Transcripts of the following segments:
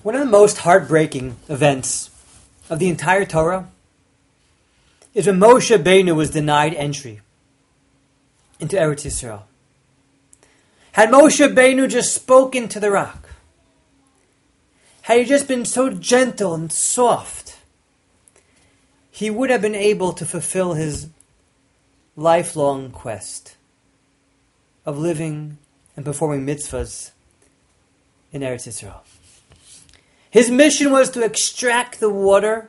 One of the most heartbreaking events of the entire Torah is when Moshe Rabbeinu was denied entry into Eretz Yisrael. Had Moshe Rabbeinu just spoken to the rock, had he just been so gentle and soft, he would have been able to fulfill his lifelong quest of living and performing mitzvahs in Eretz Yisrael. His mission was to extract the water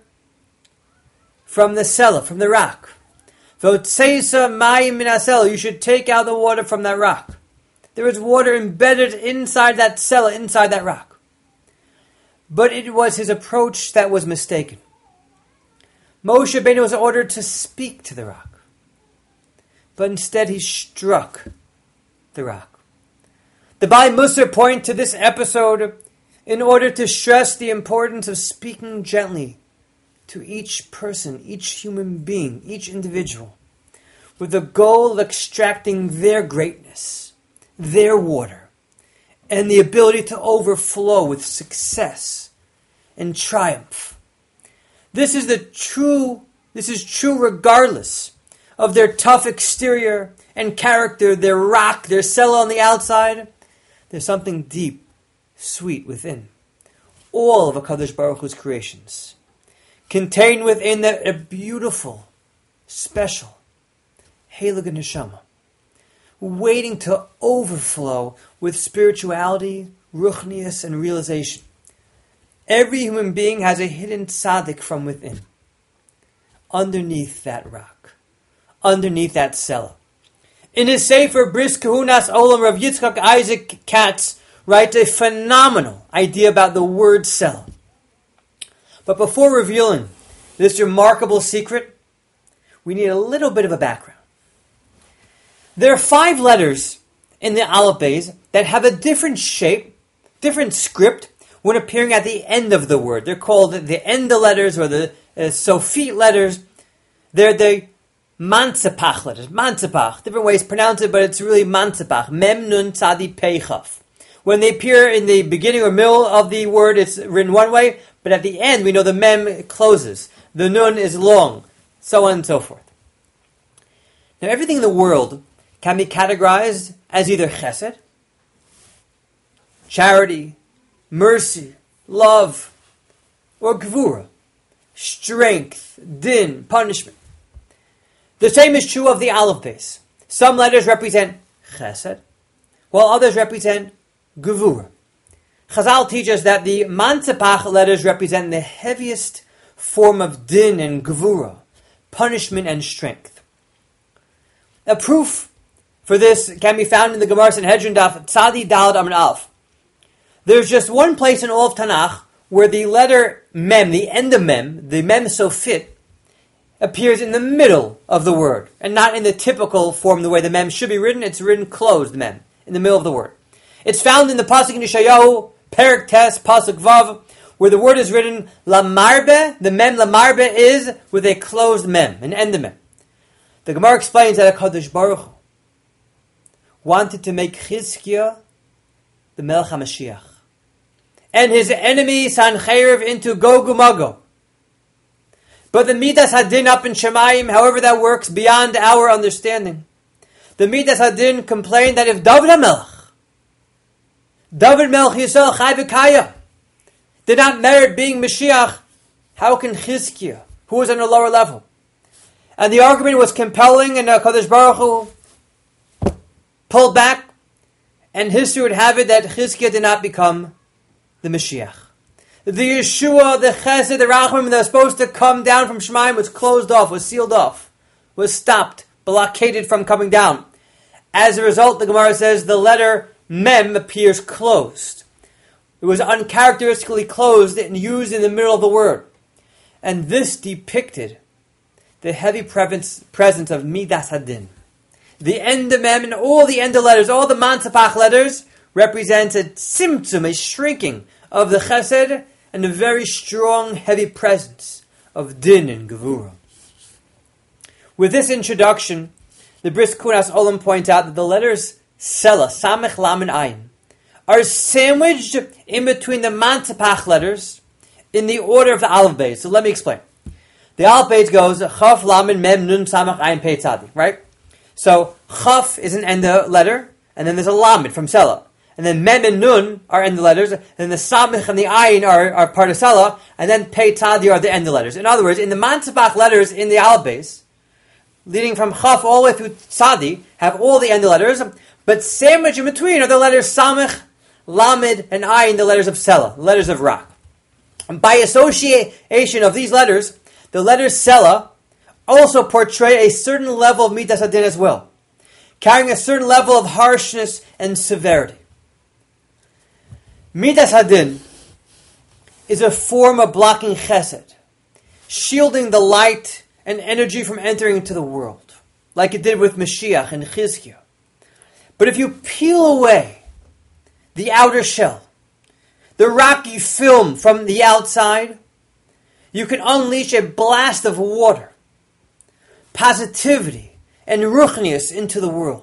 from the cellar, from the rock. Votseisa mayim min hasela. You should take out the water from that rock. There was water embedded inside that cellar, inside that rock. But it was his approach that was mistaken. Moshe Rabbeinu was ordered to speak to the rock, but instead he struck the rock. The Baalei Musar point to this episode in order to stress the importance of speaking gently to each person, each human being, each individual, with the goal of extracting their greatness, their water, and the ability to overflow with success and triumph. This is true regardless of their tough exterior and character, their rock, their cellar on the outside. There's something deep, sweet within all of HaKadosh Baruch Hu's creations, contained within a beautiful, special Heilig Neshama, waiting to overflow with spirituality, ruchnius, and realization. Every human being has a hidden tzaddik from within, underneath that rock, underneath that cellar. In his Sefer Bris Kahunas Olam, Rav Yitzchak Isaac Katz writes a phenomenal idea about the word cellar. But before revealing this remarkable secret, we need a little bit of a background. There are 5 letters in the Aleph Beis that have a different shape, different script when appearing at the end of the word. They're called the enda letters or the Sofit letters. They're the Mansepach letters. Mansepach, different ways to pronounce it, but it's really Mansepach. Mem Nun Tzadi Pei Chaf. When they appear in the beginning or middle of the word, it's written one way, but at the end, we know the Mem closes. The Nun is long, so on and so forth. Now, everything in the world can be categorized as either chesed, charity, mercy, love, or gvura, strength, din, punishment. The same is true of the Aleph Beis. Some letters represent chesed, while others represent gevura. Chazal teach us that the Mansepach letters represent the heaviest form of din and gevura, punishment and strength. A proof for this can be found in the Gemara Sanhedrin Daf Tzadi Daled Amud Aleph. There's just one place in all of Tanakh where the letter Mem, the end of Mem, the Mem Sofit, appears in the middle of the word, and not in the typical form, the way the Mem should be written. It's written closed Mem, in the middle of the word. It's found in the Pasuk in Yeshayahu, Perek Tes, Pasuk Vav, where the word is written Lamarbe. The Mem Lamarbe is with a closed Mem, an end of Mem. The Gemara explains that HaKadosh Baruch Hu wanted to make Chizkiah the Melech HaMashiach and his enemy Sancheriv into Gog U'Magog. But the Midas Hadin up in Shemayim, however that works beyond our understanding. The Midas Hadin complained that if David Melech Yisrael Chai V'Kaya, did not merit being Mashiach, how can Chizkiah, who was on a lower level? And the argument was compelling, and HaKadosh Baruch Hu pulled back, and history would have it that Chizkiah did not become the Mashiach. The Yeshua, the Chesed, the Rachamim that was supposed to come down from Shemayim was closed off, was sealed off, was stopped, blockaded from coming down. As a result, the Gemara says the letter Mem appears closed. It was uncharacteristically closed and used in the middle of the word. And this depicted the heavy presence of Midas Hadin. The end of Mem and all the end of letters, all the Mansepach letters, represents a tzimtzum, a shrinking of the Chesed, and a very strong, heavy presence of Din and Gevura. With this introduction, the Bris Kunas Olam points out that the letters Sela, Samech Lam and Ayin, are sandwiched in between the Mantipach letters in the order of the Aleph Beis. So let me explain. The Aleph Beis goes Chaf Lamed Mem Nun Samach Ayin Pei Tzadi, right? So Chaf is an end letter, and then there's a Lamed from Sela. And then Mem and Nun are end letters, and then the Samach and the Ayin are part of Sela, and then Pei Tzadi are the end letters. In other words, in the Mantipach letters in the Aleph Beis, leading from Chaf all the way through Tzadi, have all the end letters, but sandwiched in between are the letters Samach, Lamed, and Ayin, the letters of Sela, the letters of Rock. And by association of these letters, the letters Sela also portray a certain level of Midas Hadin as well, carrying a certain level of harshness and severity. Midas Hadin is a form of blocking chesed, shielding the light and energy from entering into the world, like it did with Mashiach and Chizkiah. But if you peel away the outer shell, the rocky film from the outside, you can unleash a blast of water, positivity, and ruchnius into the world.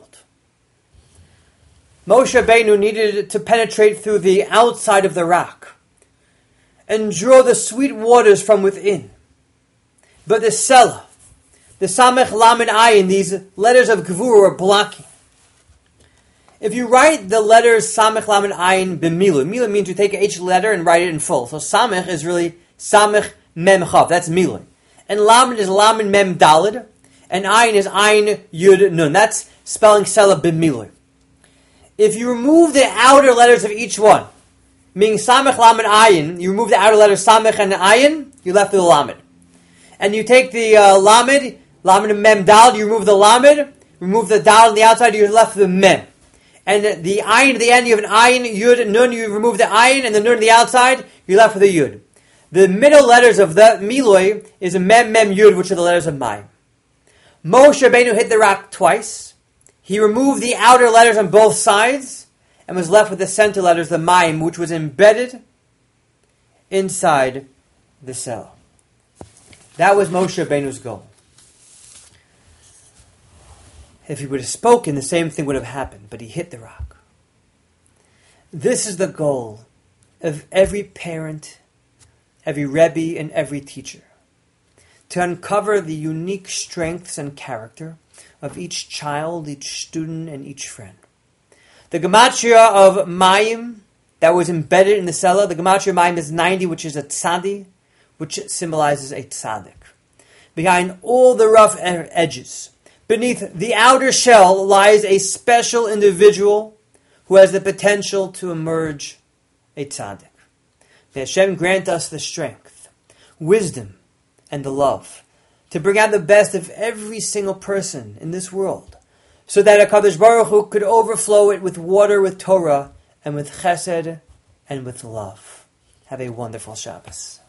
Moshe Rabbeinu needed to penetrate through the outside of the rock and draw the sweet waters from within. But the Sela, the Samech, Lamed, Ayin, these letters of Gevurah were blocking. If you write the letters Samech, Lamed, Ayin, b'milu, milu means you take each letter and write it in full. So Samech is really Samech, Mem, Chav, that's milu. And Lamed is Lamed, Mem, Dalid. And Ayin is Ayin, Yud, Nun. That's spelling Sela b'milu. If you remove the outer letters of each one, meaning Samech, Lamed, Ayin, you remove the outer letters Samech and Ayin, you're left with the Lamed. And you take the Lamed, Lamed and Mem, Dalid, you remove the Lamed, remove the Dalid on the outside, you're left with the Mem. And the Ayin at the end, you have an Ayin, Yud, Nun, you remove the Ayin, and the Nun on the outside, you're left with a Yud. The middle letters of the Miloi is a Mem, Mem, Yud, which are the letters of Mayim. Moshe Rabbeinu hit the rock twice. He removed the outer letters on both sides and was left with the center letters, the Mayim, which was embedded inside the cell. That was Moshe Rabbeinu's goal. If he would have spoken, the same thing would have happened, but he hit the rock. This is the goal of every parent, every Rebbe, and every teacher, to uncover the unique strengths and character of each child, each student, and each friend. The gematria of Mayim that was embedded in the Sela, the gematria of Mayim is 90, which is a tzadi, which symbolizes a tzaddik. Behind all the rough edges, beneath the outer shell, lies a special individual who has the potential to emerge a tzaddik. May Hashem grant us the strength, wisdom, and the love to bring out the best of every single person in this world, so that HaKadosh Baruch Hu could overflow it with water, with Torah, and with chesed, and with love. Have a wonderful Shabbos.